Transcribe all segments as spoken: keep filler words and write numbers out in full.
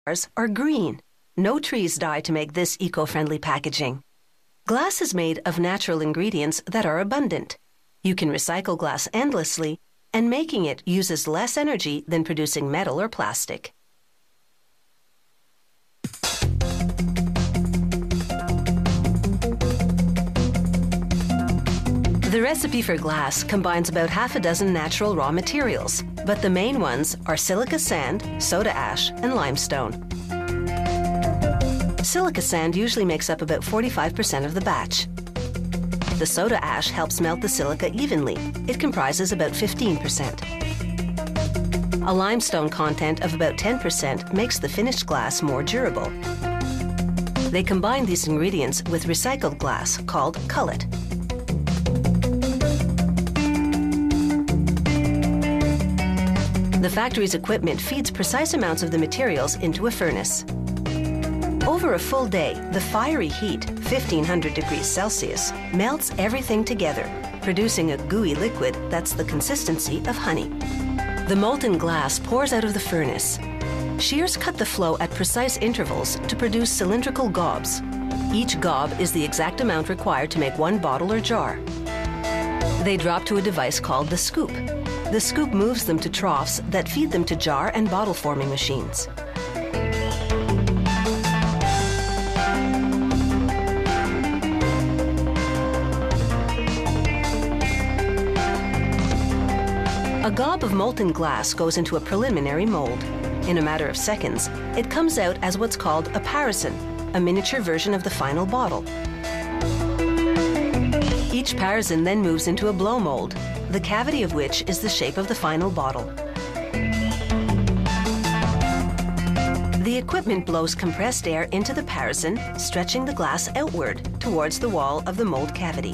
jars are green. No trees die to make this eco-friendly packaging. Glass is made of natural ingredients that are abundant. You can recycle glass endlessly, and making it uses less energy than producing metal or plastic. The recipe for glass combines about half a dozen natural raw materials, but the main ones are silica sand, soda ash, and limestone. Silica sand usually makes up about forty-five percent of the batch. The soda ash helps melt the silica evenly. It comprises about fifteen percent. A limestone content of about ten percent makes the finished glass more durable. They combine these ingredients with recycled glass called cullet. The factory's equipment feeds precise amounts of the materials into a furnace. Over a full day, the fiery heat, fifteen hundred degrees Celsius, melts everything together, producing a gooey liquid that's the consistency of honey. The molten glass pours out of the furnace. Shears cut the flow at precise intervals to produce cylindrical gobs. Each gob is the exact amount required to make one bottle or jar. They drop to a device called the scoop. The scoop moves them to troughs that feed them to jar and bottle forming machines. A gob of molten glass goes into a preliminary mold. In a matter of seconds, it comes out as what's called a parison, a miniature version of the final bottle. Each parison then moves into a blow mold, the cavity of which is the shape of the final bottle. The equipment blows compressed air into the parison, stretching the glass outward towards the wall of the mold cavity.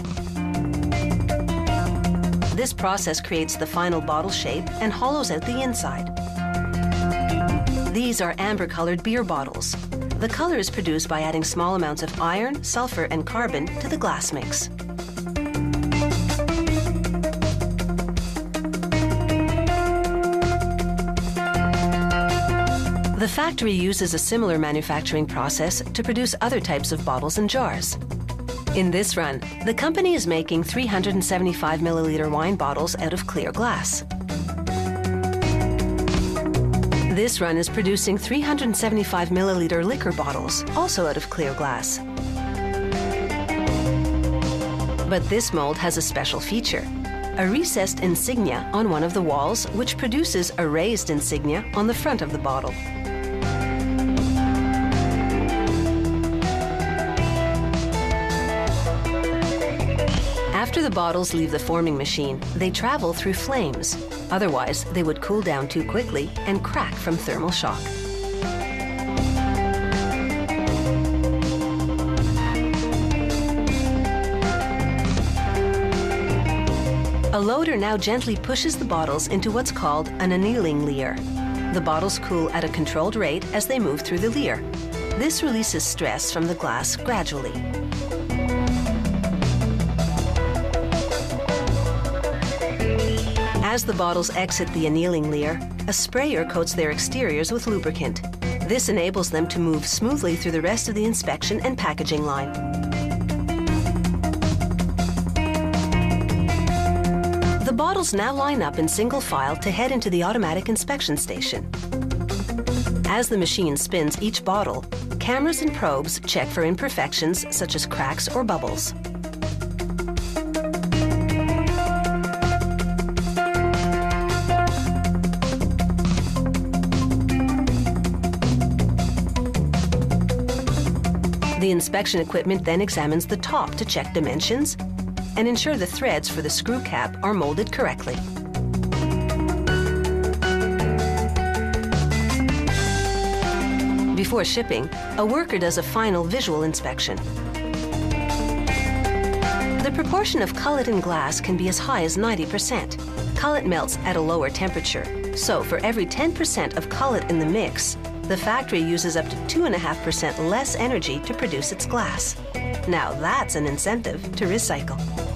This process creates the final bottle shape and hollows out the inside. These are amber-colored beer bottles. The color is produced by adding small amounts of iron, sulfur, and carbon to the glass mix. The factory uses a similar manufacturing process to produce other types of bottles and jars. In this run, the company is making three hundred seventy-five milliliter wine bottles out of clear glass. This run is producing three hundred seventy-five milliliter liquor bottles, also out of clear glass. But this mold has a special feature, a recessed insignia on one of the walls, which produces a raised insignia on the front of the bottle. After the bottles leave the forming machine, they travel through flames. Otherwise, they would cool down too quickly and crack from thermal shock. A loader now gently pushes the bottles into what's called an annealing leer. The bottles cool at a controlled rate as they move through the leer. This releases stress from the glass gradually. As the bottles exit the annealing leer, a sprayer coats their exteriors with lubricant. This enables them to move smoothly through the rest of the inspection and packaging line. The bottles now line up in single file to head into the automatic inspection station. As the machine spins each bottle, cameras and probes check for imperfections such as cracks or bubbles. The inspection equipment then examines the top to check dimensions and ensure the threads for the screw cap are molded correctly. Before shipping, a worker does a final visual inspection. The proportion of cullet in glass can be as high as ninety percent. Cullet melts at a lower temperature, so for every ten percent of cullet in the mix, the factory uses up to two point five percent less energy to produce its glass. Now that's an incentive to recycle.